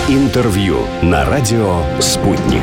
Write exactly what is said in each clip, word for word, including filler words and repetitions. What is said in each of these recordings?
Интервью на радио «Спутник».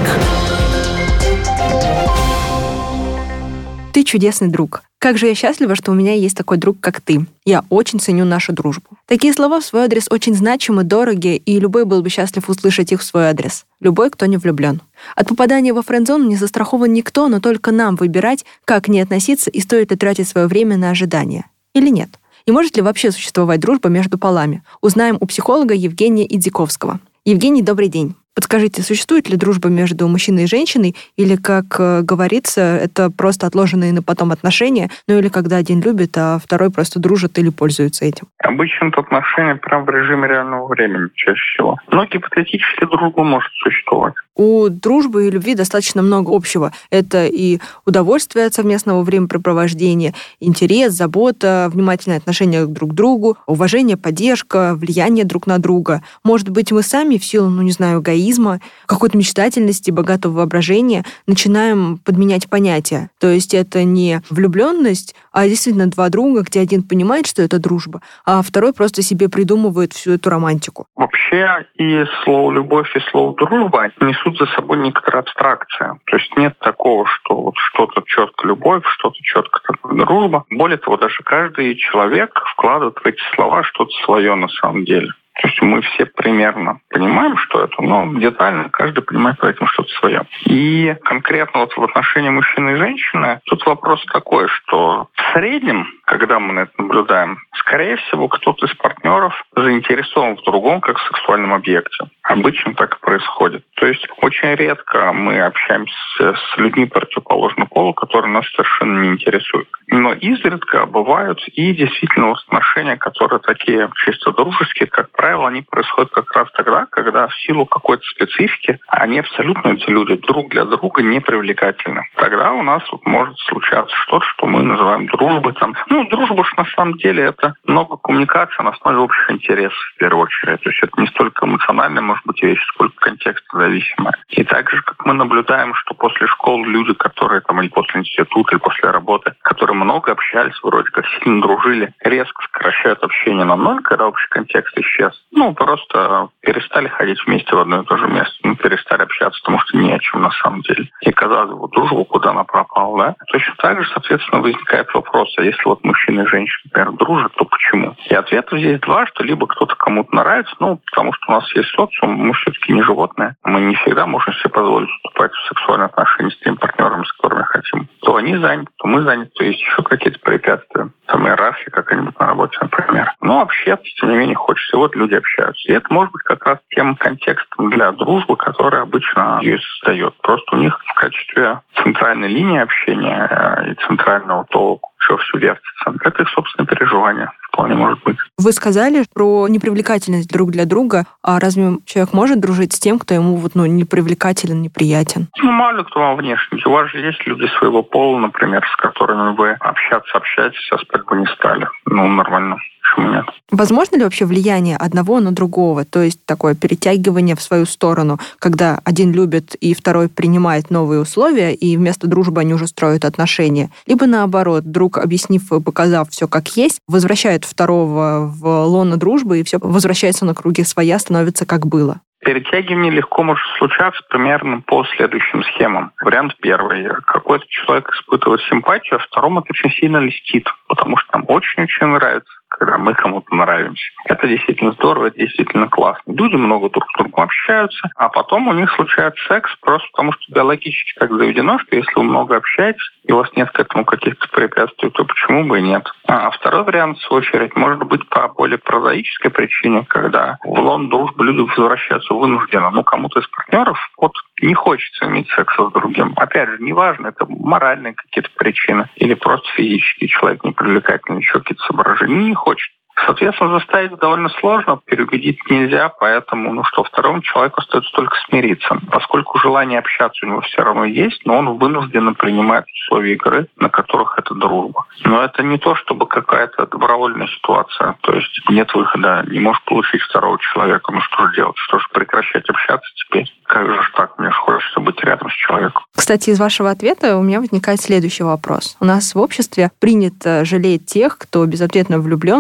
Ты чудесный друг. Как же я счастлива, что у меня есть такой друг, как ты. Я очень ценю нашу дружбу. Такие слова в свой адрес очень значимы, дороги, и любой был бы счастлив услышать их в свой адрес. Любой, кто не влюблен. От попадания во френд-зону не застрахован никто, но только нам выбирать, как к ней относиться и стоит ли тратить свое время на ожидания. Или нет. И может ли вообще существовать дружба между полами? Узнаем у психолога Евгения Идзиковского. Евгений, добрый день. Подскажите, существует ли дружба между мужчиной и женщиной, или, как э, говорится, это просто отложенные на потом отношения, ну или когда один любит, а второй просто дружит или пользуется этим? Обычно это отношения прямо в режиме реального времени чаще всего. Но гипотетически дружба может существовать. У дружбы и любви достаточно много общего. Это и удовольствие от совместного времяпрепровождения, интерес, забота, внимательное отношение друг к другу, уважение, поддержка, влияние друг на друга. Может быть, мы сами в силу, ну не знаю, эгоизма, какой-то мечтательности, богатого воображения начинаем подменять понятия. То есть это не влюбленность, а действительно два друга, где один понимает, что это дружба, а второй просто себе придумывает всю эту романтику. Вообще и слово «любовь», и слово «дружба» несут за собой некоторая абстракция. То есть нет такого, что вот что-то четко любовь, что-то четко дружба. Более того, даже каждый человек вкладывает в эти слова что-то свое на самом деле. То есть мы все примерно понимаем, что это, но детально каждый понимает по этому что-то свое. И конкретно вот в отношении мужчины и женщины тут вопрос такой, что в среднем, когда мы на это наблюдаем, скорее всего, кто-то из партнеров заинтересован в другом как в сексуальном объекте. Обычно так и происходит. То есть очень редко мы общаемся с людьми противоположного пола, которые нас совершенно не интересуют. Но изредка бывают и действительно отношения, которые такие чисто дружеские, как правило, они происходят как раз тогда, когда в силу какой-то специфики они абсолютно, эти люди, друг для друга не привлекательны. Тогда у нас вот может случаться что-то, что мы называем дружбой. Там. Ну, дружба же на самом деле это много коммуникации на основе общих интересов в первую очередь. То есть это не столько эмоциональная, может быть, вещь, сколько контекстозависимая. И так же, как мы наблюдаем, что после школы люди, которые там или после института, или после работы, которые много общались, вроде как сильно дружили, резко сокращают общение на ноль, когда общий контекст исчез. Ну, просто перестали ходить вместе в одно и то же место, ну, перестали общаться, потому что ни о чем на самом деле. И казалось бы, дружба, куда она пропала, да? Точно так же, соответственно, возникает вопрос, а если вот мужчина и женщина, например, дружат, то почему? И ответов здесь два, что либо кто-то кому-то нравится, ну, потому что у нас есть социум, мы все-таки не животные, мы не всегда можем себе позволить вступать в сексуальные отношения с теми партнерами, с которыми хотим. То они заняты, то мы заняты, то есть еще какие-то препятствия. Там иерархия какая-нибудь на работе, например. Но вообще, тем не менее, хочется. Вот люди общаются. И это может быть как раз тем контекстом для дружбы, который обычно ее создает. Просто у них в качестве центральной линии общения и центрального то, что все вертится, это их собственное переживание. Вполне может быть. Вы сказали про непривлекательность друг для друга. А разве человек может дружить с тем, кто ему вот, ну, непривлекателен, неприятен? Ну, мало ли кто вам внешний. У вас же есть люди своего пола, например, с которыми вы общаться, общаетесь, а спать бы не стали. Ну, нормально. Почему нет? Возможно ли вообще влияние одного на другого? То есть такое перетягивание в свою сторону, когда один любит и второй принимает новые условия, и вместо дружбы они уже строят отношения. Либо наоборот, друг, объяснив и показав все как есть, возвращает второго в лоно дружбы, и все возвращается на круги своя, становится как было. Перетягивание легко может случаться примерно по следующим схемам. Вариант первый. Какой-то человек испытывает симпатию, а второму это очень сильно льстит, потому что нам очень-очень нравится, когда мы кому-то нравимся. Это действительно здорово, это действительно классно. Люди много друг с другом общаются, а потом у них случается секс просто потому, что биологически так заведено, что если вы много общаетесь, и у вас нет к этому каких-то препятствий, то почему бы и нет? А второй вариант, в свою очередь, может быть по более прозаической причине, когда в лон дружбы люди возвращаются вынужденно. Ну, кому-то из партнеров вот не хочется иметь секс с другим. Опять же, неважно, это моральные какие-то причины или просто физический человек непривлекательный, еще какие-то соображения, не хочет. Соответственно, заставить довольно сложно, переубедить нельзя, поэтому, ну что, второму человеку остается только смириться. Поскольку желание общаться у него все равно есть, но он вынужденно принимает условия игры, на которых это дружба. Но это не то, чтобы какая-то добровольная ситуация, то есть нет выхода, не можешь получить второго человека, ну что же делать, что же прекращать общаться теперь? Как же так, мне же хочется быть рядом с человеком. Кстати, из вашего ответа у меня возникает следующий вопрос. У нас в обществе принято жалеть тех, кто безответно влюблен и перебивает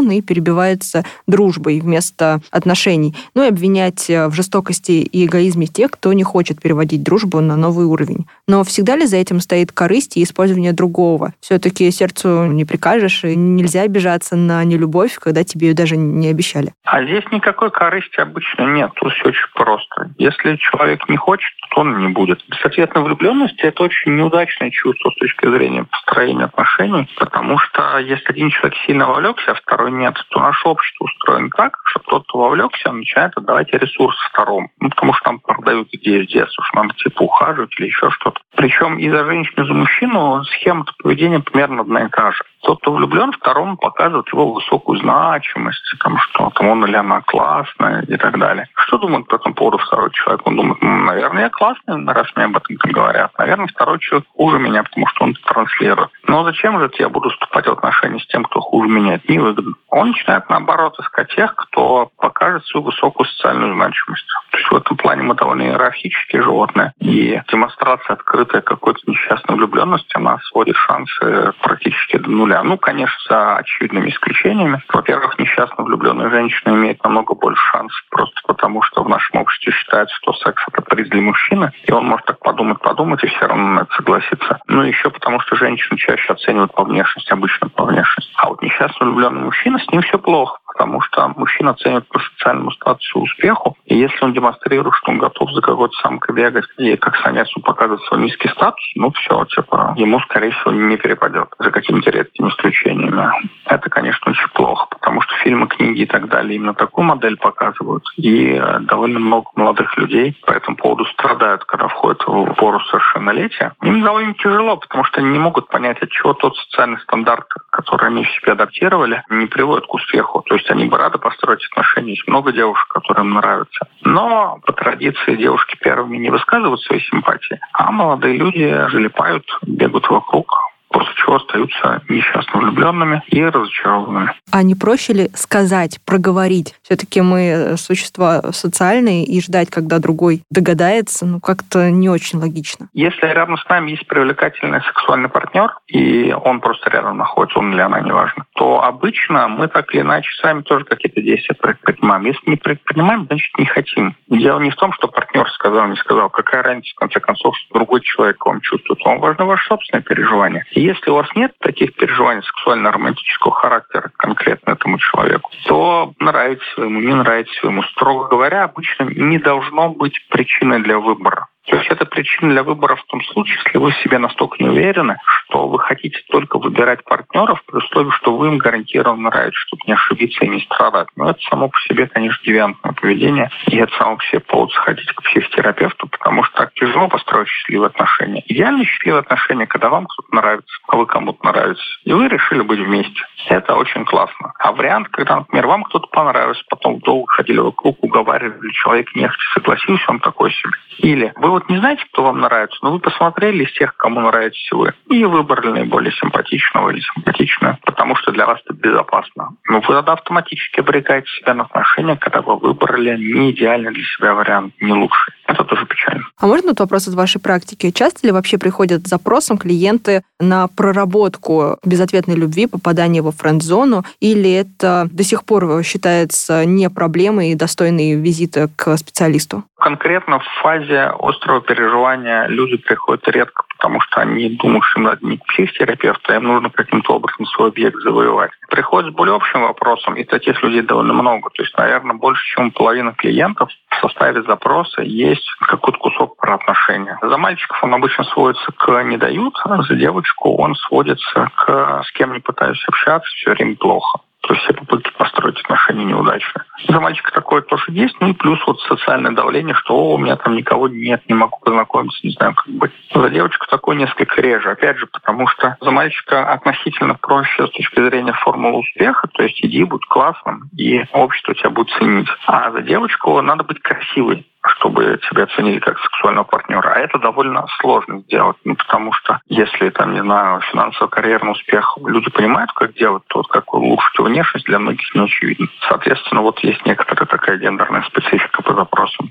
добивается дружбой вместо отношений. Ну и обвинять в жестокости и эгоизме тех, кто не хочет переводить дружбу на новый уровень. Но всегда ли за этим стоит корысть и использование другого? Все-таки сердцу не прикажешь, и нельзя обижаться на нелюбовь, когда тебе ее даже не обещали. А здесь никакой корысти обычно нет. Тут все очень просто. Если человек не хочет, то он не будет. Безответная влюбленность — это очень неудачное чувство с точки зрения построения отношений, потому что если один человек сильно вовлекся, а второй нет, то наше общество устроено так, что тот, кто вовлекся, он начинает отдавать ресурсы второму. Ну, потому что там продают идею с детства, что надо типа ухаживать или еще что-то. Причем и за женщину, и за мужчину схема поведения примерно одна и та же. Тот, кто влюблен, второму показывает его высокую значимость, там, что там он или она классная и так далее. Что думает по этому поводу второй человек? Он думает, ну, наверное, я классный, раз мне об этом говорят. Наверное, второй человек хуже меня, потому что он это транслирует. Но зачем же я буду вступать в отношения с тем, кто хуже меня? Это невыгодно. Он начинает, наоборот, искать тех, кто покажет свою высокую социальную значимость. То есть в этом плане мы довольно иерархические животные. И демонстрация открытая какой-то несчастной влюбленности, она сводит шансы практически до нуля. Ну, конечно, за очевидными исключениями. Во-первых, несчастно влюбленная женщина имеет намного больше шансов просто потому, что в нашем обществе считается, что секс — это приз для мужчины, и он может так подумать, подумать, и все равно на это согласиться. Ну, еще потому, что женщину чаще оценивают по внешности, обычно по внешности. А вот несчастно влюбленный мужчина, с ним все плохо, потому что мужчина оценивает по социальному статусу и успеху, и если он демонстрирует, что он готов за какой-то самкой бегать, и как самец он показывает свой низкий статус, ну, все, типа, ему, скорее всего, не перепадет, за какими-то редкими исключениями. Это, конечно, очень плохо, потому что фильмы, книги и так далее именно такую модель показывают, и довольно много молодых людей по этому поводу страдают, когда входят в пору совершеннолетия. Им довольно тяжело, потому что они не могут понять, от чего тот социальный стандарт, который они в себе адаптировали, не приводит к успеху. То есть они бы рады построить отношения. Есть много девушек, которые им нравятся. Но по традиции девушки первыми не высказывают свои симпатии, а молодые люди залипают, бегают вокруг, после чего остаются несчастно влюбленными и разочарованными. А не проще ли сказать, проговорить? Все-таки мы существа социальные, и ждать, когда другой догадается, ну как-то не очень логично. Если рядом с нами есть привлекательный сексуальный партнер, и он просто рядом находится, он или она, неважно, то обычно мы так или иначе сами тоже какие-то действия предпринимаем. Если не предпринимаем, значит не хотим. Дело не в том, что партнер сказал, не сказал. Какая разница, в конце концов, что другой человек вам чувствует. Вам важно ваше собственное переживание. И если у вас нет таких переживаний сексуально-романтического характера конкретно этому человеку, то нравится ему, не нравится ему. Строго говоря, обычно не должно быть причиной для выбора. То есть это причина для выбора в том случае, если вы в себе настолько не уверены, что вы хотите только выбирать партнеров при условии, что вы им гарантированно нравитесь, чтобы не ошибиться и не страдать. Но это само по себе, конечно, девиантное поведение, и это само по себе повод сходить к психотерапевту, потому что так тяжело построить счастливые отношения. Идеально счастливые отношения, когда вам кто-то нравится, а вы кому-то нравитесь, и вы решили быть вместе. Это очень классно. А вариант, когда, например, вам кто-то понравился, потом долго ходили вокруг, уговаривали, человек нехотя согласился, он такой себе. Или вы вот не знаете, кто вам нравится, но вы посмотрели из тех, кому нравитесь вы, и выбрали наиболее симпатичного или симпатичную, потому что для вас это безопасно. Но вы тогда автоматически обрекаете себя на отношения, когда вы выбрали не идеальный для себя вариант, не лучший. Это тоже печально. А можно тут вопрос из вашей практики? Часто ли вообще приходят с запросом клиенты на проработку безответной любви, попадание во френд-зону, или это до сих пор считается не проблемой и достойной визита к специалисту? Конкретно в фазе острого переживания люди приходят редко, потому что они думают, что им надо не к психотерапевту, а им нужно каким-то образом свой объект завоевать. Приходят с более общим вопросом, и таких людей довольно много. То есть, наверное, больше, чем половина клиентов в составе запроса есть какой-то кусок про отношения. За мальчиков он обычно сводится к «не дают», а за девочку он сводится к «с кем не пытаюсь общаться, все время плохо». То есть все попытки построить отношения неудачные. За мальчика такое тоже есть. Ну и плюс вот социальное давление, что «О, у меня там никого нет, не могу познакомиться, не знаю, как быть». За девочку такое несколько реже. Опять же, потому что за мальчика относительно проще с точки зрения формулы успеха. То есть иди, будь классным, и общество тебя будет ценить. А за девочку надо быть красивой, чтобы тебя оценили как сексуального партнера. А это довольно сложно сделать. Ну, потому что если, там, не знаю, финансово-карьерный успех люди понимают, как делать, то вот как улучшить внешность для многих не очевидно. Соответственно, вот есть некоторая такая гендерная специфика по запросам. Но вообще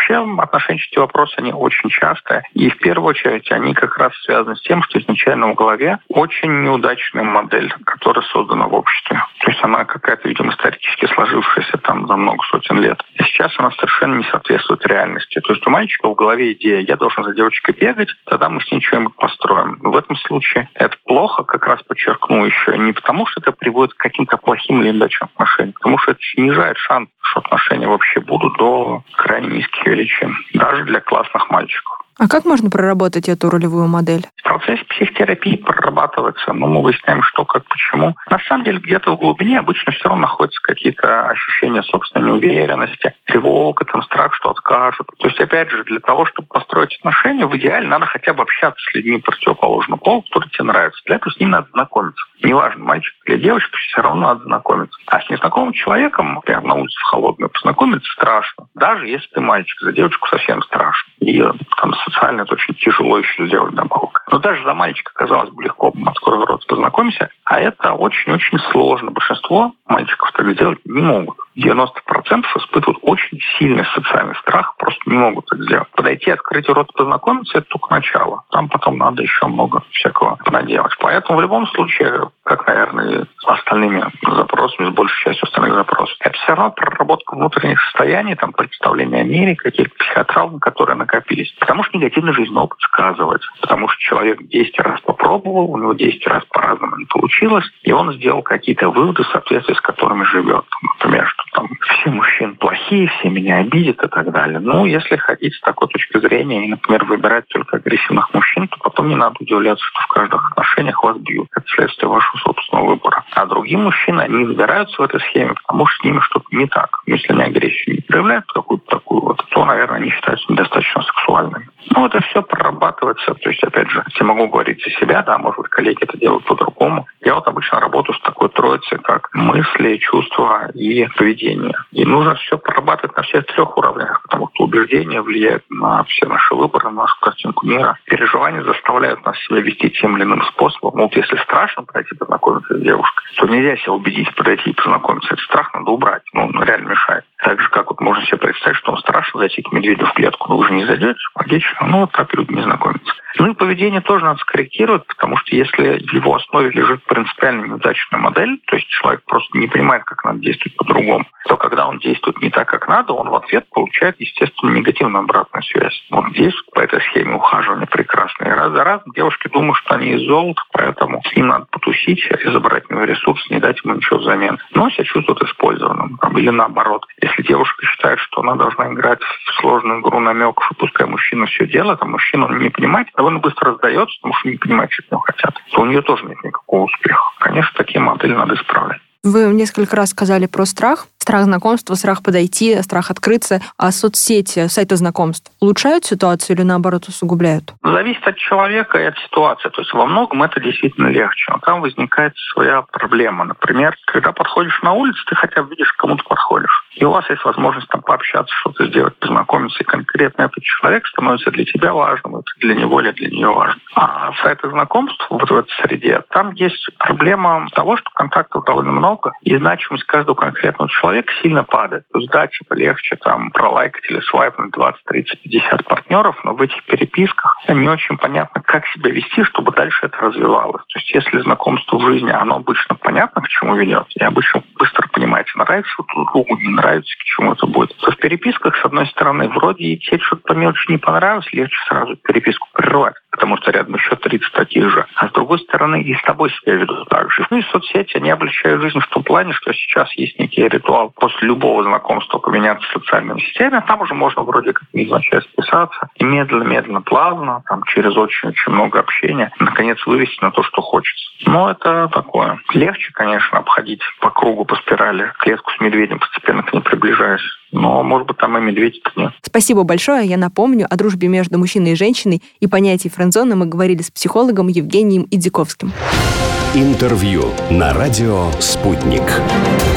Вообще, отношенческие вопросы, они очень частые. И в первую очередь они как раз связаны с тем, что изначально в голове очень неудачная модель, которая создана в обществе. То есть она какая-то, видимо, исторически сложившаяся там за много сотен лет. И сейчас она совершенно не соответствует реальности. То есть у мальчика в голове идея: я должен за девочкой бегать, тогда мы с ней что-нибудь построим. В этом случае это плохо, как раз подчеркну еще, не потому что это приводит к каким-то плохим или неудачным отношениям, потому что это снижает шанс, что отношения вообще будут до крайне низких величин, даже для классных мальчиков. А как можно проработать эту ролевую модель? В процессе психотерапии прорабатывается, но мы выясняем, что, как, почему. На самом деле, где-то в глубине обычно все равно находятся какие-то ощущения собственной неуверенности, тревога, там, страх, что откажут. То есть, опять же, для того, чтобы построить отношения, в идеале надо хотя бы общаться с людьми противоположного пола, которые тебе нравятся. Для этого с ним надо знакомиться. Неважно, мальчик или девочка, все равно надо знакомиться. А с незнакомым человеком, например, на улице в холодную, познакомиться страшно. Даже если ты мальчик, за девочку совсем страшно. И там социально это очень тяжело еще сделать добавок. Но даже за мальчика, казалось бы, легко, открой рот, познакомься, а это очень-очень сложно. Большинство мальчиков так сделать не могут. девяносто процентов испытывают очень сильный социальный страх, просто не могут так сделать. Подойти, открыть рот, познакомиться — это только начало. Там потом надо еще много всякого наделать. Поэтому в любом случае, как, наверное, с остальными запросами, с большей частью остальных запросов, это все равно проработка внутренних состояний, там, представление о мире, какие-то психотравмы, которые накопились. Потому что негативный жизненный опыт сказывает. Потому что человек десять раз попробовал, у него десять раз по-разному не получилось, и он сделал какие-то выводы, в соответствии с которыми живет. Например, что там все мужчины плохие, все меня обидят и так далее. Ну, если хотите с такой точки зрения и, например, выбирать только агрессивных мужчин, то потом не надо удивляться, что в каждых отношениях вас бьют. Это следствие вашего собственного выбора. А другие мужчины, они выбираются в этой схеме, потому что с ними что-то не так. Если они агрессию не проявляют какую-то такую вот, то, наверное, они считаются недостаточно сексуальными. Ну, это все прорабатывается. То есть, опять же, я могу говорить за себя, да, может быть, коллеги это делают по-другому. Я вот обычно работаю с такой троицей, как мысли, чувства и поведение. И нужно все прорабатывать на всех трех уровнях, потому что убеждения влияют на все наши выборы, на нашу картинку мира. Переживания заставляют нас себя вести тем или иным способом. Ну, вот если страшно подойти познакомиться с девушкой, то нельзя себя убедить подойти и познакомиться. Этот страх надо убрать, ну, он реально мешает. Так же, как вот можно себе представить, что он страшно зайти к медведю в клетку, но вы же не зайдете, логично. Ну, вот так люди не знакомятся. Ну и поведение тоже надо скорректировать, потому что если в его основе лежит принципиально неудачная модель, то есть человек просто не понимает, как надо действовать по-другому, то когда он действует не так, как надо, он в ответ получает, естественно, негативную обратную связь. Вот здесь по этой схеме ухаживания прекрасные. Раз за разом девушки думают, что они из золота, поэтому с ним надо потусить и забрать у него ресурс, не дать ему ничего взамен. Но себя чувствует использованным. Или наоборот, если девушка считает, что она должна играть в сложную игру намеков, и пускай мужчина все делает, а мужчина он не понимает, довольно быстро сдается, потому что не понимает, что от него хотят, то у нее тоже нет никакого успеха. Конечно, такие модели надо исправлять. Вы несколько раз сказали про страх. Страх знакомства, страх подойти, страх открыться. А соцсети, сайты знакомств улучшают ситуацию или, наоборот, усугубляют? Зависит от человека и от ситуации. То есть во многом это действительно легче. Но там возникает своя проблема. Например, когда подходишь на улицу, ты хотя бы видишь, к кому ты подходишь. И у вас есть возможность там пообщаться, что-то сделать, познакомиться. И конкретно этот человек становится для тебя важным, это для него или для нее важно. А сайты знакомств вот в этой среде, там есть проблема того, что контактов довольно много, и значимость каждого конкретного человека сильно падает. То есть да, типа легче там пролайкать или свайпнуть двадцать, тридцать, пятьдесят партнеров, но в этих переписках не очень понятно, как себя вести, чтобы дальше это развивалось. То есть если знакомство в жизни, оно обычно понятно, к чему ведет, и обычно быстро понимаете, нравится друг другу, не нравится, к чему это будет, то в переписках, с одной стороны, вроде и тебе что-то по мелочи не понравилось, легче сразу переписку прерывать, потому что рядом еще тридцать таких же. А с другой стороны, и с тобой себя ведут так же. Ну и соцсети, они облегчают жизнь в том плане, что сейчас есть некий ритуал после любого знакомства поменяться социальными сетями, там уже можно вроде как невзначай списаться и медленно-медленно, плавно, там через очень-очень много общения, наконец вывести на то, что хочется. Но это такое. Легче, конечно, обходить по кругу, по спирали, клетку с медведем, постепенно к ней приближаясь. Но, может быть, там и медведя-то нет. Спасибо большое. Я напомню, о дружбе между мужчиной и женщиной и понятии френдзоны мы говорили с психологом Евгением Идзиковским. Интервью на радио «Спутник».